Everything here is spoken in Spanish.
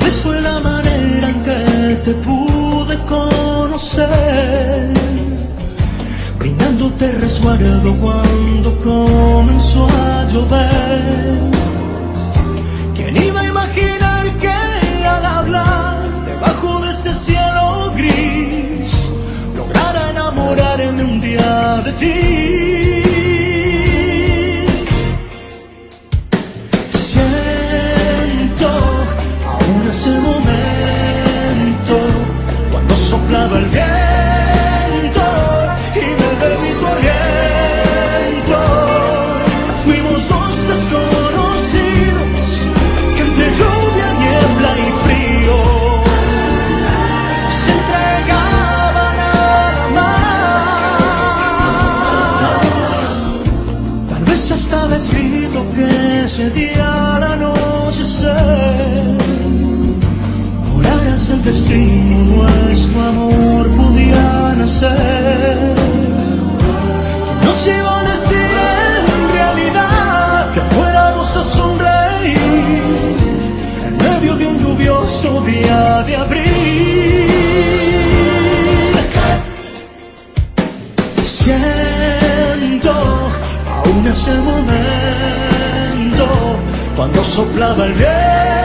vez fue la manera en que te pude conocer, brindándote resguardo cuando comenzó a llover. ¿Quién iba a imaginar que al hablar debajo de ese cielo gris lograra enamorarme un día de ti? Ese momento cuando soplaba el viento y me bebí tu aliento, fuimos dos desconocidos que entre lluvia, niebla y frío se entregaban al amar. Tal vez estaba escrito que ese día al anochecer el destino, nuestro amor podía nacer. Nos iba a decir en realidad que fuéramos a sonreír en medio de un lluvioso día de abril. Siento aún ese momento cuando soplaba el viento